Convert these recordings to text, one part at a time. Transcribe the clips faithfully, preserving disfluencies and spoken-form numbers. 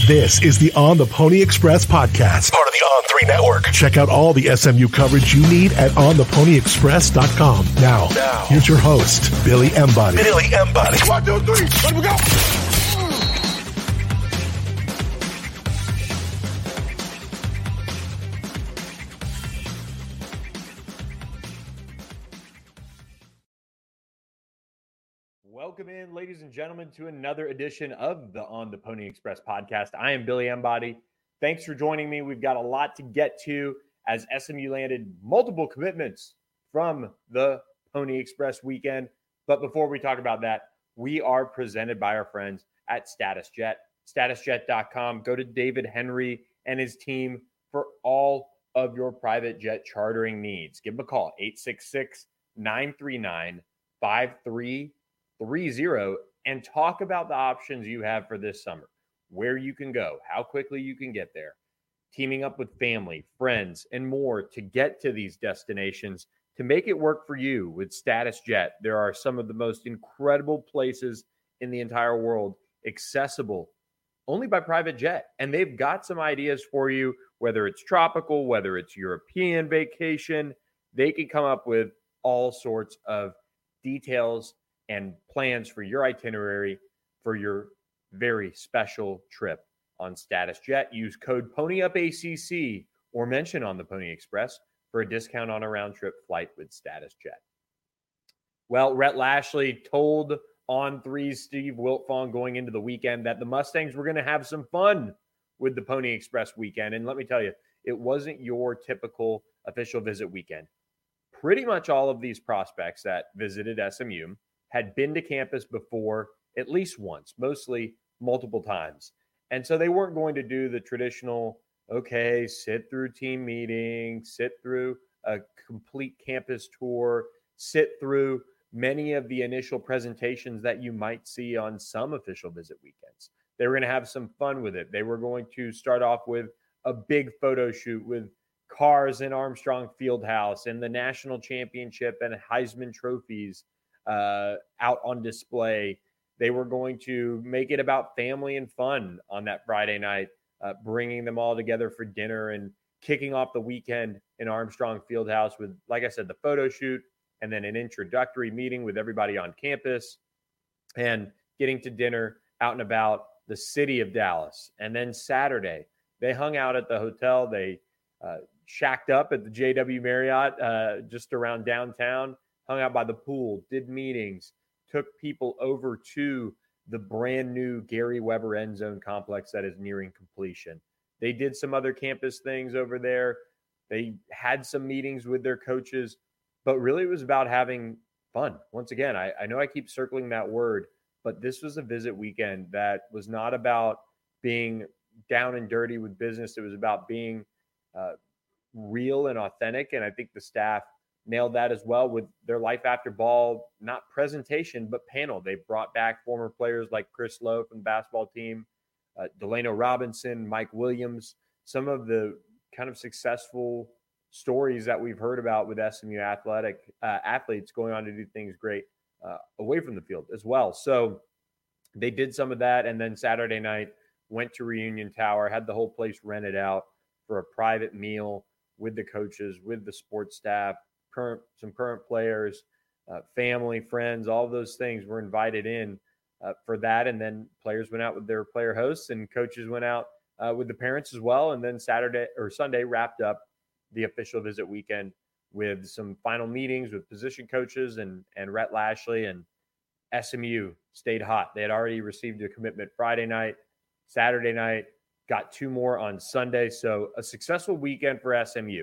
This is the On the Pony Express podcast, part of the On three Network. Check out all the S M U coverage you need at on the pony express dot com. Now, now, here's your host, Billy Embody. Billy Embody. One, two, three, let me go. Welcome in, ladies and gentlemen, to another edition of the On the Pony Express podcast. I am Billy Embody. Thanks for joining me. We've got a lot to get to as S M U landed multiple commitments from the Pony Express weekend. But before we talk about that, we are presented by our friends at Status Jet, status jet dot com. Go to David Henry and his team for all of your private jet chartering needs. Give them a call, eight six six, nine three nine, five three three zero, and talk about the options you have for this summer, where you can go, how quickly you can get there, teaming up with family, friends, and more to get to these destinations to make it work for you with Status Jet. There are some of the most incredible places in the entire world accessible only by private jet, and they've got some ideas for you, whether it's tropical, whether it's European vacation. They can come up with all sorts of details and plans for your itinerary for your very special trip on Status Jet. Use code PonyUpACC or mention On the Pony Express for a discount on a round-trip flight with Status Jet. Well, Rhett Lashlee told On three's Steve Wiltfong going into the weekend that the Mustangs were going to have some fun with the Pony Express weekend. And let me tell you, it wasn't your typical official visit weekend. Pretty much all of these prospects that visited S M U had been to campus before at least once, mostly multiple times. And so they weren't going to do the traditional, okay, sit through team meetings, sit through a complete campus tour, sit through many of the initial presentations that you might see on some official visit weekends. They were going to have some fun with it. They were going to start off with a big photo shoot with cars in Armstrong Fieldhouse and the national championship and Heisman trophies Uh, out on display. They were going to make it about family and fun on that Friday night, uh, bringing them all together for dinner and kicking off the weekend in Armstrong Fieldhouse with, like I said, the photo shoot and then an introductory meeting with everybody on campus and getting to dinner out and about the city of Dallas. And then Saturday, they hung out at the hotel. They uh, shacked up at the J W Marriott uh, just around downtown, hung out by the pool, did meetings, took people over to the brand new Gary Weber End Zone complex that is nearing completion. They did some other campus things over there. They had some meetings with their coaches, but really it was about having fun. Once again, I, I know I keep circling that word, but this was a visit weekend that was not about being down and dirty with business. It was about being uh, real and authentic, and I think the staff nailed that as well with their Life After Ball, not presentation, but panel. They brought back former players like Chris Lowe from the basketball team, uh, Delano Robinson, Mike Williams, some of the kind of successful stories that we've heard about with S M U athletic uh, athletes going on to do things great uh, away from the field as well. So they did some of that. And then Saturday night went to Reunion Tower, had the whole place rented out for a private meal with the coaches, with the sports staff, current some current players, uh, family, friends, all of those things were invited in uh, for that. And then players went out with their player hosts and coaches went out uh, with the parents as well. And then Saturday or Sunday wrapped up the official visit weekend with some final meetings with position coaches and, and Rhett Lashlee. And S M U stayed hot. They had already received a commitment Friday night, Saturday night, got two more on Sunday. So a successful weekend for S M U.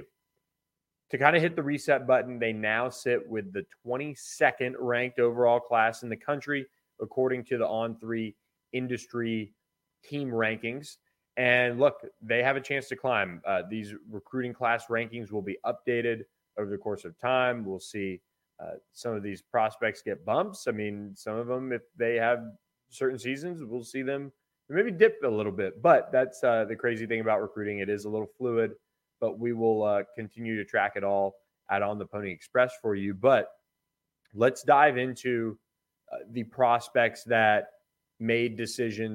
To kind of hit the reset button, they now sit with the twenty-second ranked overall class in the country, according to the On three industry team rankings. And look, they have a chance to climb. Uh, these recruiting class rankings will be updated over the course of time. We'll see uh, some of these prospects get bumps. I mean, some of them, if they have certain seasons, we'll see them maybe dip a little bit. But that's uh, the crazy thing about recruiting. It is a little fluid. But we will uh, continue to track it all at On the Pony Express for you. But let's dive into uh, the prospects that made decisions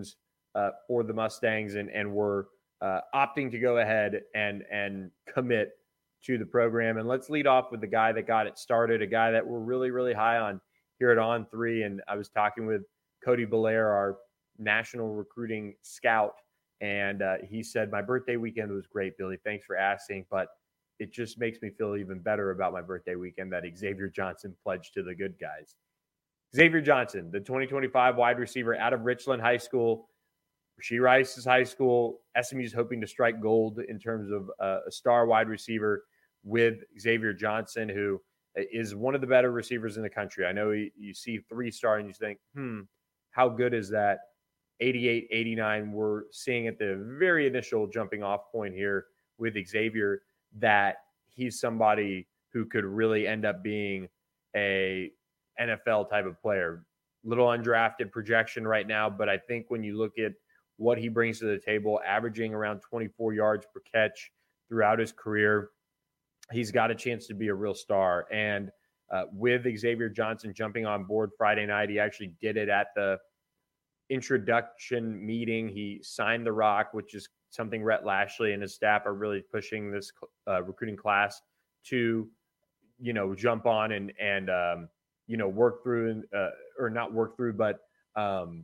uh, for the Mustangs and, and were uh, opting to go ahead and, and commit to the program. And let's lead off with the guy that got it started, a guy that we're really, really high on here at On three. And I was talking with Cody Belair, our national recruiting scout, and uh, he said, my birthday weekend was great, Billy. Thanks for asking, but it just makes me feel even better about my birthday weekend that Xavier Johnson pledged to the good guys. Xavier Johnson, the twenty twenty-five wide receiver out of Richland High School, Rashee Rice's high school. S M U is hoping to strike gold in terms of uh, a star wide receiver with Xavier Johnson, who is one of the better receivers in the country. I know you, you see three-star and you think, hmm, how good is that? eighty-eight, eighty-nine, we're seeing at the very initial jumping off point here with Xavier that he's somebody who could really end up being a N F L type of player. Little undrafted projection right now, but I think when you look at what he brings to the table, averaging around twenty-four yards per catch throughout his career, he's got a chance to be a real star. And uh, with Xavier Johnson jumping on board Friday night, he actually did it at the introduction meeting. He signed the rock, which is something Rhett Lashley and his staff are really pushing this uh, recruiting class to, you know, jump on and, and um, you know, work through, uh, or not work through, but um,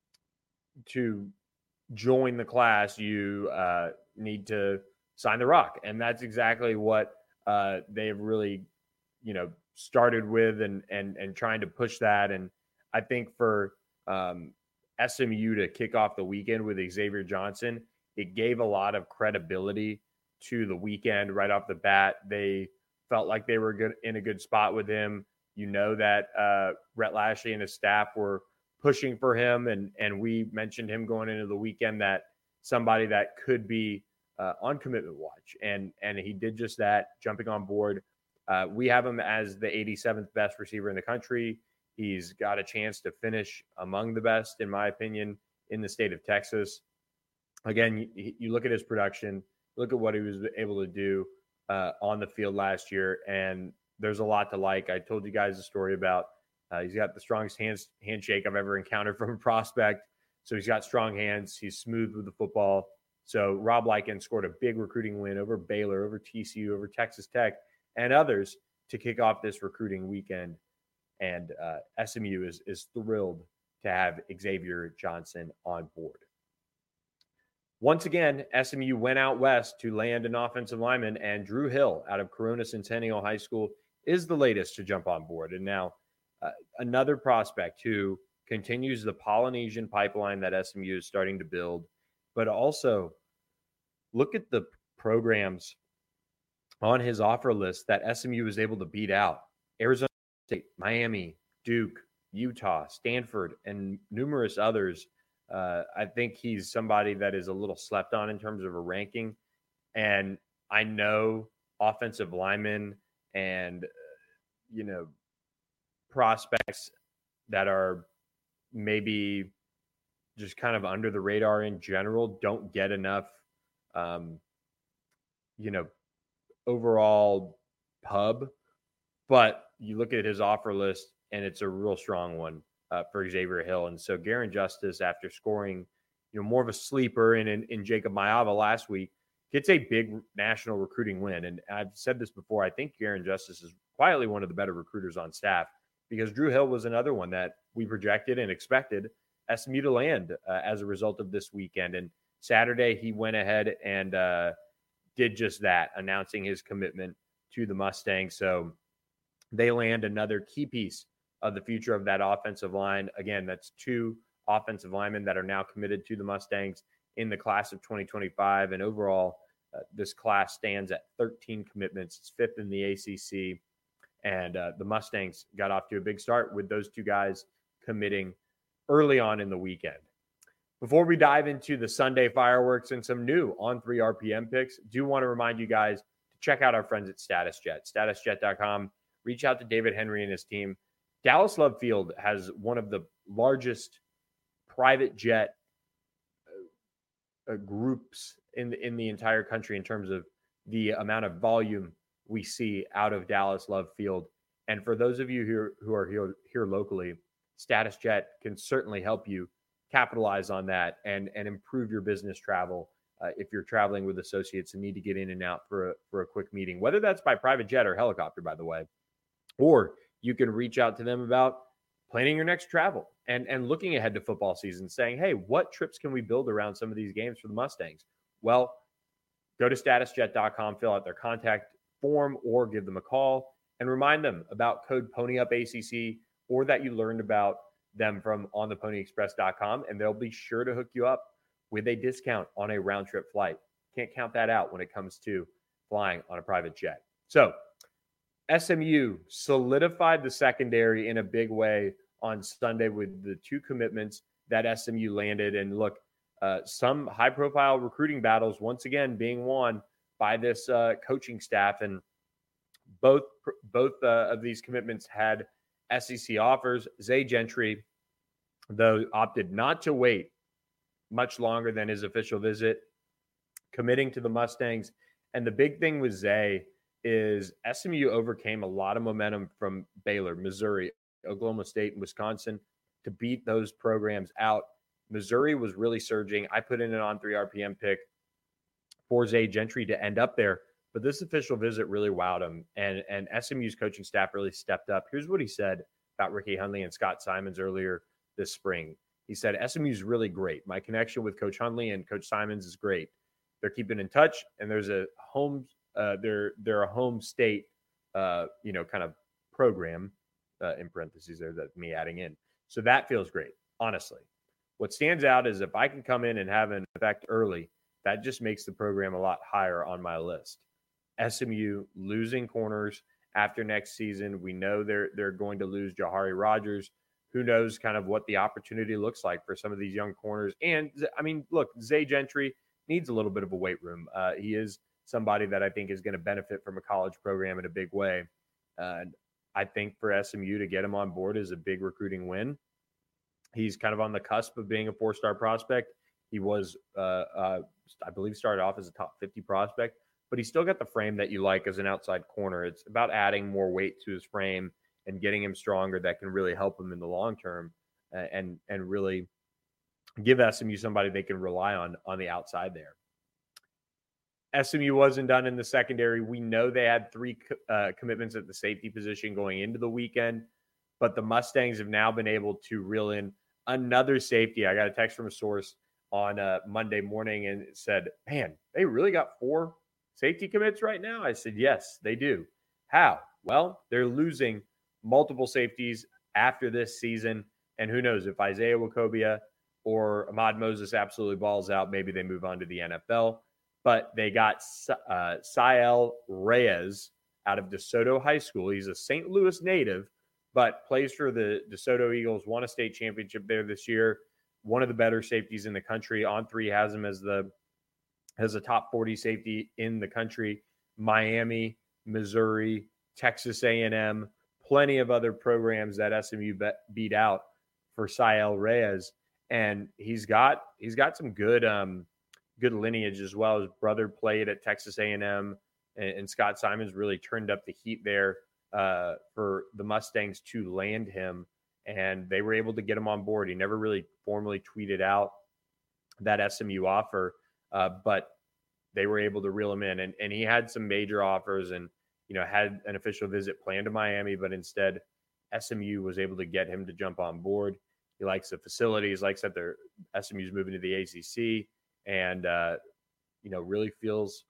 to join the class, you uh, need to sign the rock. And that's exactly what uh, they've really, you know, started with and, and, and trying to push that. And I think for um, S M U to kick off the weekend with Xavier Johnson, it gave a lot of credibility to the weekend right off the bat. They felt like they were good in a good spot with him. You know that uh, Rhett Lashley and his staff were pushing for him, and and we mentioned him going into the weekend that somebody that could be uh, on commitment watch, and and he did just that, jumping on board. Uh, we have him as the eighty-seventh best receiver in the country. He's got a chance to finish among the best, in my opinion, in the state of Texas. Again, you, you look at his production, look at what he was able to do uh, on the field last year, and there's a lot to like. I told you guys a story about uh, he's got the strongest hands, handshake I've ever encountered from a prospect. So he's got strong hands. He's smooth with the football. So Rob Likens scored a big recruiting win over Baylor, over T C U, over Texas Tech, and others to kick off this recruiting weekend. And uh, S M U is is thrilled to have Xavier Johnson on board. Once again, S M U went out west to land an offensive lineman, and Drew Hill out of Corona Centennial High School is the latest to jump on board. And now uh, another prospect who continues the Polynesian pipeline that S M U is starting to build, but also look at the programs on his offer list that S M U was able to beat out. Arizona State, Miami, Duke, Utah, Stanford, and numerous others. Uh, I think he's somebody that is a little slept on in terms of a ranking. And I know offensive linemen and, uh, you know, prospects that are maybe just kind of under the radar in general don't get enough, um, you know, overall pub. But you look at his offer list, and it's a real strong one uh, for Xavier Hill. And so Garin Justice, after scoring, you know, more of a sleeper in, in, in Jacob Mayava last week, gets a big national recruiting win. And I've said this before, I think Garin Justice is quietly one of the better recruiters on staff, because Drew Hill was another one that we projected and expected S M U to land uh, as a result of this weekend. And Saturday, he went ahead and uh, did just that, announcing his commitment to the Mustangs. So they land another key piece of the future of that offensive line. Again, that's two offensive linemen that are now committed to the Mustangs in the class of twenty twenty-five. And overall, uh, this class stands at thirteen commitments. It's fifth in the A C C. And uh, the Mustangs got off to a big start with those two guys committing early on in the weekend. Before we dive into the Sunday fireworks and some new on three R P M picks, do want to remind you guys to check out our friends at StatusJet, status jet dot com. Reach out to David Henry and his team. Dallas Love Field has one of the largest private jet uh, groups in the, in the entire country in terms of the amount of volume we see out of Dallas Love Field. And for those of you who are, who are here, here locally, StatusJet can certainly help you capitalize on that and and improve your business travel. Uh, if you're traveling with associates and need to get in and out for a, for a quick meeting, whether that's by private jet or helicopter, by the way, or you can reach out to them about planning your next travel and, and looking ahead to football season, saying, hey, what trips can we build around some of these games for the Mustangs? Well, go to status jet dot com, fill out their contact form, or give them a call and remind them about code PonyUpACC or that you learned about them from on the pony express dot com, and they'll be sure to hook you up with a discount on a round trip flight. Can't count that out when it comes to flying on a private jet. So S M U solidified the secondary in a big way on Sunday with the two commitments that S M U landed. And look, uh, some high profile recruiting battles once again being won by this uh, coaching staff. And both, both uh, of these commitments had S E C offers. Zay Gentry, though, opted not to wait much longer than his official visit, committing to the Mustangs. And the big thing with Zay is S M U overcame a lot of momentum from Baylor, Missouri, Oklahoma State, and Wisconsin to beat those programs out. Missouri was really surging. I put in an on three R P M pick for Zay Gentry to end up there, but this official visit really wowed him, and, and S M U's coaching staff really stepped up. Here's what he said about Ricky Hundley and Scott Simons earlier this spring. He said, S M U is really great. My connection with Coach Hundley and Coach Simons is great. They're keeping in touch, and there's a home, uh, they're, they're a home state, uh, you know, kind of program, uh, in parentheses there, that's me adding in. So that feels great, honestly. What stands out is if I can come in and have an effect early, that just makes the program a lot higher on my list. S M U losing corners after next season. We know they're they're going to lose Jahari Rogers. Who knows kind of what the opportunity looks like for some of these young corners. And, I mean, look, Zay Gentry needs a little bit of a weight room. Uh, he is somebody that I think is going to benefit from a college program in a big way. Uh, I think for S M U to get him on board is a big recruiting win. He's kind of on the cusp of being a four-star prospect. He was, uh, uh, I believe, started off as a top fifty prospect, but he's still got the frame that you like as an outside corner. It's about adding more weight to his frame and getting him stronger that can really help him in the long term, uh, and and really give S M U somebody they can rely on on the outside there. S M U wasn't done in the secondary. We know they had three uh, commitments at the safety position going into the weekend, but the Mustangs have now been able to reel in another safety. I got a text from a source on uh, Monday morning and it said, man, they really got four safety commits right now? I said, yes, they do. How? Well, they're losing multiple safeties after this season. And who knows, if Isaiah Wacobia or Ahmad Moses absolutely balls out, maybe they move on to the N F L. But they got uh, Sael Reyes out of DeSoto High School. He's a Saint Louis native, but plays for the DeSoto Eagles, won a state championship there this year. One of the better safeties in the country. On three has him as the as a top forty safety in the country. Miami, Missouri, Texas A and M, plenty of other programs that S M U be- beat out for Sael Reyes, and he's got he's got some good um, good lineage as well. His brother played at Texas A and M, and, and Scott Simons really turned up the heat there uh, for the Mustangs to land him, and they were able to get him on board. He never really formally tweeted out that S M U offer, uh, but they were able to reel him in, and, and he had some major offers and, you know, had an official visit planned to Miami, but instead S M U was able to get him to jump on board. He likes the facilities, likes that they're S M U's moving to the A C C, and, uh, you know, really feels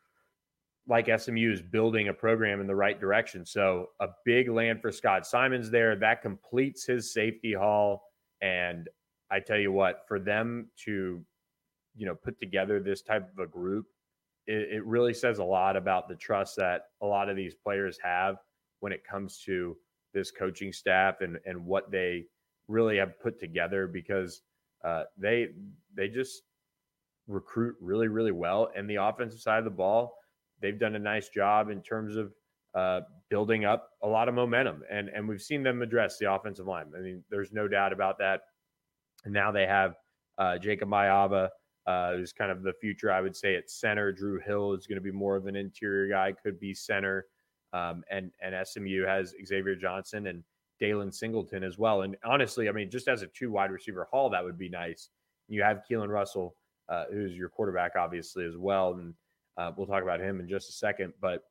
like S M U is building a program in the right direction. So a big land for Scott Simons there. That completes his safety haul. And I tell you what, for them to, you know, put together this type of a group, it, it really says a lot about the trust that a lot of these players have when it comes to this coaching staff and, and what they really have put together, because uh, they, they just recruit really, really well. And the offensive side of the ball, they've done a nice job in terms of uh, building up a lot of momentum. And, and we've seen them address the offensive line. I mean, there's no doubt about that. And now they have uh, Jacob Mayava, uh, who's kind of the future, I would say, at center. Drew Hill is going to be more of an interior guy, could be center. Um, and, and S M U has Xavier Johnson and Dalen Singleton as well. And honestly, I mean, just as a two wide receiver haul, that would be nice. You have Keelan Russell, uh, who's your quarterback, obviously, as well. And uh, we'll talk about him in just a second. But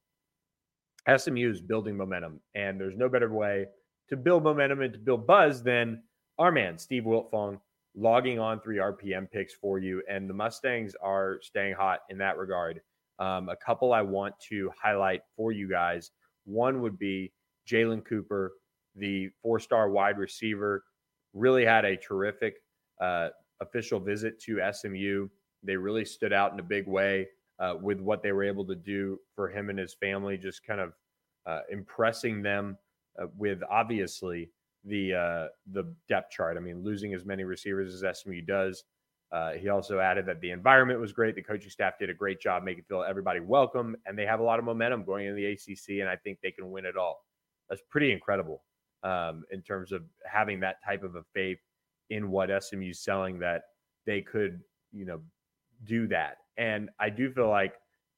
S M U is building momentum, and there's no better way to build momentum and to build buzz than our man, Steve Wiltfong, logging on three R P M picks for you. And the Mustangs are staying hot in that regard. Um, a couple I want to highlight for you guys. One would be Jalen Cooper, the four-star wide receiver, really had a terrific uh, official visit to S M U. They really stood out in a big way uh, with what they were able to do for him and his family, just kind of uh, impressing them uh, with, obviously, the uh, the depth chart. I mean, losing as many receivers as S M U does. Uh, he also added that the environment was great. The coaching staff did a great job making feel everybody welcome, and they have a lot of momentum going into the A C C, and I think they can win it all. That's pretty incredible um, in terms of having that type of a faith in what S M U's selling, that they could, you know, do that. And I do feel like,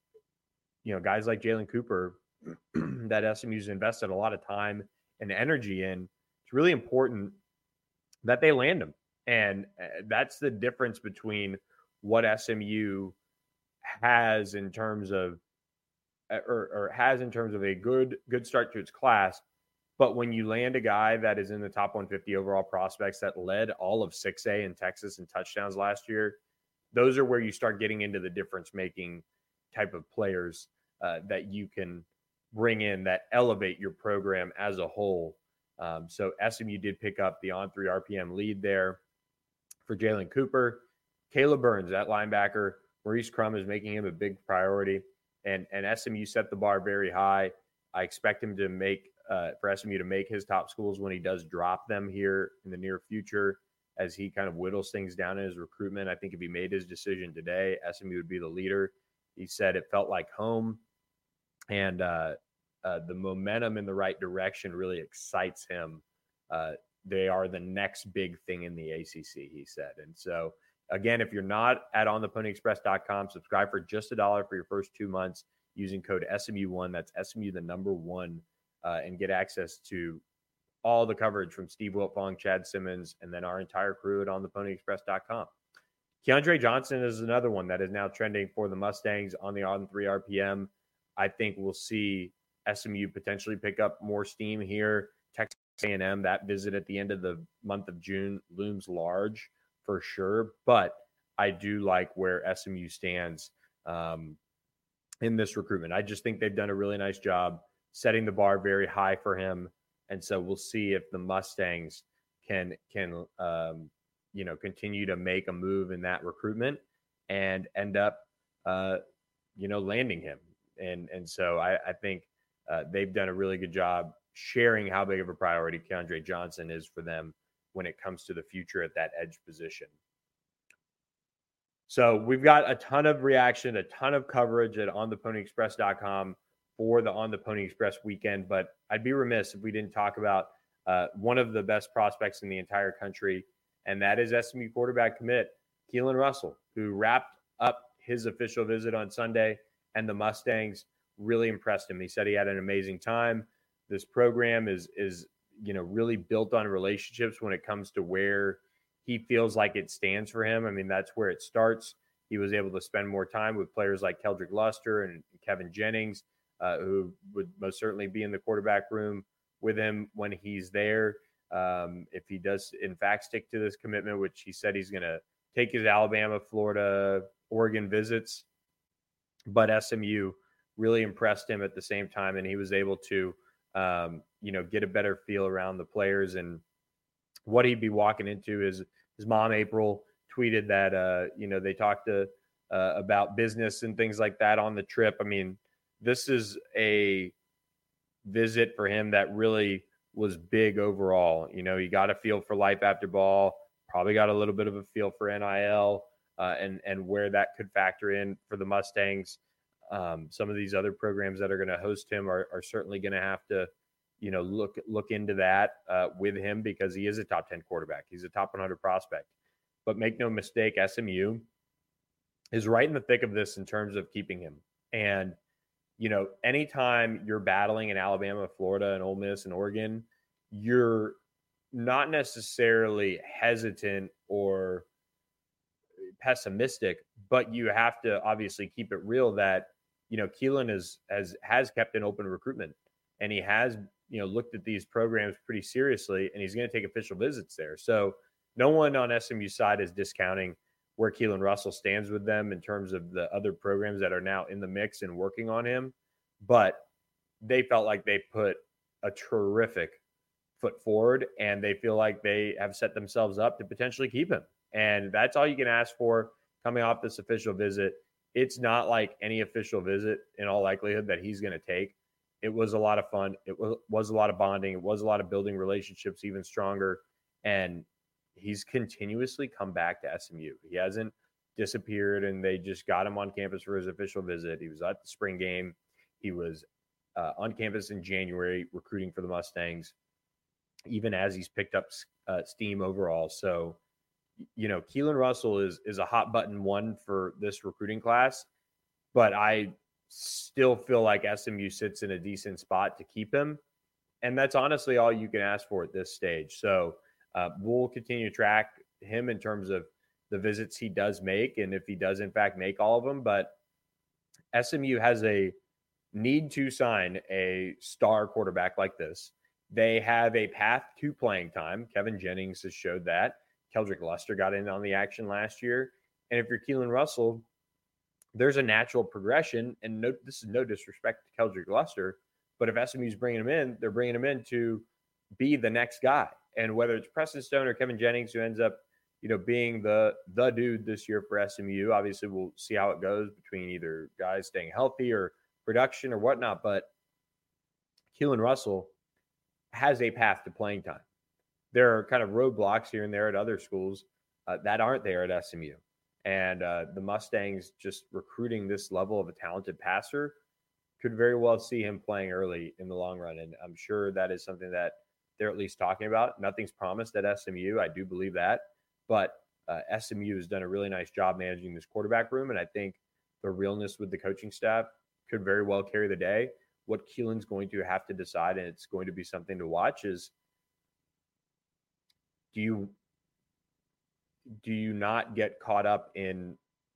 you know, guys like Jalen Cooper that S M U's invested a lot of time and energy in, it's really important that they land them. And that's the difference between what S M U has in terms of, or, or has in terms of a good, good start to its class. But when you land a guy that is in the top one fifty overall prospects that led all of six A in Texas in touchdowns last year, those are where you start getting into the difference-making type of players uh, that you can bring in that elevate your program as a whole. Um, so S M U did pick up the on three R P M lead there for Jalen Cooper. Caleb Burns, that linebacker, Maurice Crum is making him a big priority. And, and S M U set the bar very high. I expect him to make, uh, for S M U to make his top schools when he does drop them here in the near future, as he kind of whittles things down in his recruitment. I think if he made his decision today, S M U would be the leader. He said it felt like home, and uh, uh, the momentum in the right direction really excites him. Uh, they are the next big thing in the A C C, he said. And so, again, if you're not at on the pony express dot com, subscribe for just a dollar for your first two months using code S M U one. That's S M U, the number one, uh, and get access to all the coverage from Steve Wiltfong, Chad Simmons, and then our entire crew at on the pony express dot com. Keandre Johnson is another one that is now trending for the Mustangs on the on three R P M. I think we'll see S M U potentially pick up more steam here. Texas A and M, that visit at the end of the month of June looms large for sure, but I do like where S M U stands um, in this recruitment. I just think they've done a really nice job setting the bar very high for him. And so we'll see if the Mustangs can, can um, you know, continue to make a move in that recruitment and end up, uh, you know, landing him. And and so I, I think uh, they've done a really good job sharing how big of a priority Keandre Johnson is for them when it comes to the future at that edge position. So we've got a ton of reaction, a ton of coverage at on the pony express dot com for the On the Pony Express weekend. But I'd be remiss if we didn't talk about uh, one of the best prospects in the entire country, and that is S M U quarterback commit Keelan Russell, who wrapped up his official visit on Sunday, and the Mustangs really impressed him. He said he had an amazing time. This program is, is you know, really built on relationships when it comes to where he feels like it stands for him. I mean, that's where it starts. He was able to spend more time with players like Keldrick Luster and Kevin Jennings, uh, who would most certainly be in the quarterback room with him when he's there. Um, if he does, in fact, stick to this commitment, which he said he's going to take his Alabama, Florida, Oregon visits. But S M U really impressed him at the same time, and he was able to, um, you know, get a better feel around the players and what he'd be walking into. Is his mom, April, tweeted that, uh, you know, they talked to, uh, about business and things like that on the trip. I mean, this is a visit for him that really was big overall. You know, he got a feel for life after ball, probably got a little bit of a feel for N I L uh, and, and where that could factor in for the Mustangs. Um, some of these other programs that are going to host him are, are certainly going to have to, you know, look, look into that uh, with him, because he is a top ten quarterback. He's a top one hundred prospect. But make no mistake, S M U is right in the thick of this in terms of keeping him. And, you know, anytime you're battling in Alabama, Florida, and Ole Miss and Oregon, you're not necessarily hesitant or pessimistic, but you have to obviously keep it real that, you know, Keelan is, has, has kept an open recruitment, and he has, you know, looked at these programs pretty seriously, and he's going to take official visits there. So no one on S M U's side is discounting where Keelan Russell stands with them in terms of the other programs that are now in the mix and working on him. But they felt like they put a terrific foot forward, and they feel like they have set themselves up to potentially keep him. And that's all you can ask for coming off this official visit. It's not like any official visit in all likelihood that he's going to take. It was a lot of fun. It was, was a lot of bonding. It was a lot of building relationships even stronger. And he's continuously come back to S M U. He hasn't disappeared, and they just got him on campus for his official visit. He was at the spring game. He was uh, on campus in January recruiting for the Mustangs, even as he's picked up uh, steam overall. So, you know, Keelan Russell is is a hot button one for this recruiting class, but I still feel like S M U sits in a decent spot to keep him. And that's honestly all you can ask for at this stage. So uh, we'll continue to track him in terms of the visits he does make, and if he does in fact make all of them. But S M U has a need to sign a star quarterback like this. They have a path to playing time. Kevin Jennings has showed that. Keldrick Luster got in on the action last year. And if you're Keelan Russell, there's a natural progression. And no, this is no disrespect to Keldrick Luster, but if S M U's bringing him in, they're bringing him in to be the next guy. And whether it's Preston Stone or Kevin Jennings, who ends up, you know, being the the dude this year for S M U, obviously we'll see how it goes between either guys staying healthy or production or whatnot. But Keelan Russell has a path to playing time. There are kind of roadblocks here and there at other schools uh, that aren't there at S M U. And uh, the Mustangs just recruiting this level of a talented passer could very well see him playing early in the long run. And I'm sure that is something that they're at least talking about. Nothing's promised at S M U. I do believe that. But uh, S M U has done a really nice job managing this quarterback room. And I think the realness with the coaching staff could very well carry the day. What Keelan's going to have to decide, and it's going to be something to watch, is do you do you not get caught up in,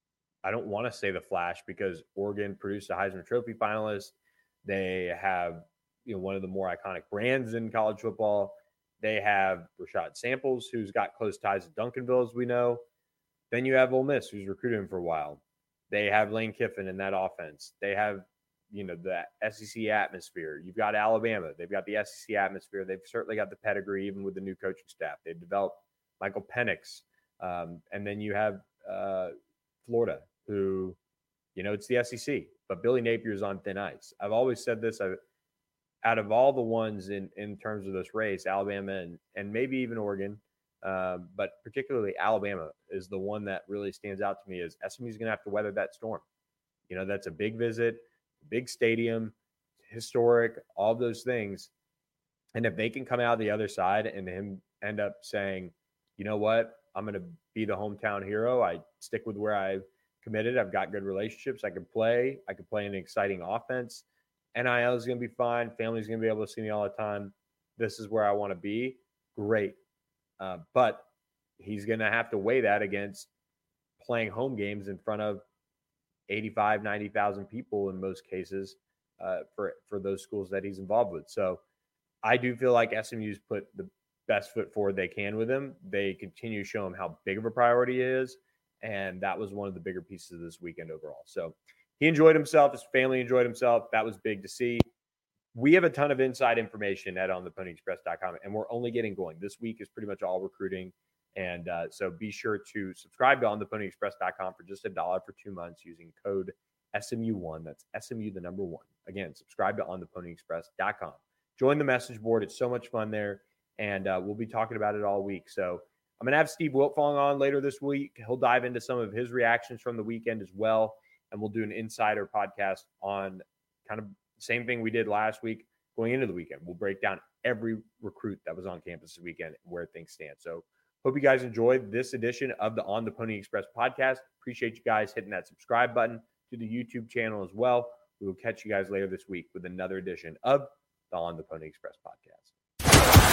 I don't want to say the flash, because Oregon produced a Heisman Trophy finalist. They have, you know, one of the more iconic brands in college football. They have Rashad Samples, who's got close ties to Duncanville, as we know. Then you have Ole Miss, who's recruited him for a while. They have Lane Kiffin in that offense. They have, you know, the S E C atmosphere. You've got Alabama. They've got the S E C atmosphere. They've certainly got the pedigree, even with the new coaching staff. They've developed Michael Penix. Um, and then you have uh, Florida, who, you know, it's the S E C. But Billy Napier's on thin ice. I've always said this. I've, out of all the ones in, in terms of this race, Alabama and, and maybe even Oregon, uh, but particularly Alabama is the one that really stands out to me, is S M U's going to have to weather that storm. You know, that's a big visit, big stadium, historic, all those things. And if they can come out the other side and him end up saying, you know what, I'm going to be the hometown hero. I stick with where I've committed. I've got good relationships. I can play. I can play an exciting offense. N I L is going to be fine. Family's going to be able to see me all the time. This is where I want to be. Great. Uh, but he's going to have to weigh that against playing home games in front of eighty-five, ninety thousand people in most cases uh, for, for those schools that he's involved with. So I do feel like S M U's put the best foot forward they can with him. They continue to show him how big of a priority it is. And that was one of the bigger pieces of this weekend overall. So he enjoyed himself. His family enjoyed himself. That was big to see. We have a ton of inside information at on the pony express dot com, and we're only getting going. This week is pretty much all recruiting. And uh, so be sure to subscribe to on the pony express dot com for just a dollar for two months using code S M U one. That's S M U, the number one. Again, subscribe to on the pony express dot com. Join the message board. It's so much fun there. And uh, we'll be talking about it all week. So I'm going to have Steve Wiltfong on later this week. He'll dive into some of his reactions from the weekend as well. And we'll do an insider podcast on kind of the same thing we did last week going into the weekend. We'll break down every recruit that was on campus this weekend and where things stand. So hope you guys enjoyed this edition of the On the Pony Express podcast. Appreciate you guys hitting that subscribe button to the YouTube channel as well. We will catch you guys later this week with another edition of the On the Pony Express podcast.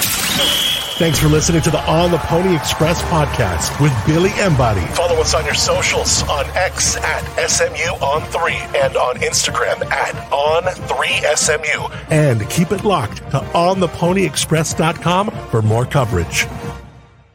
Thanks for listening to the On the Pony Express podcast with Billy Embody. Follow us on your socials on X at S M U on three and on Instagram at on three S M U. And keep it locked to on the pony express dot com for more coverage.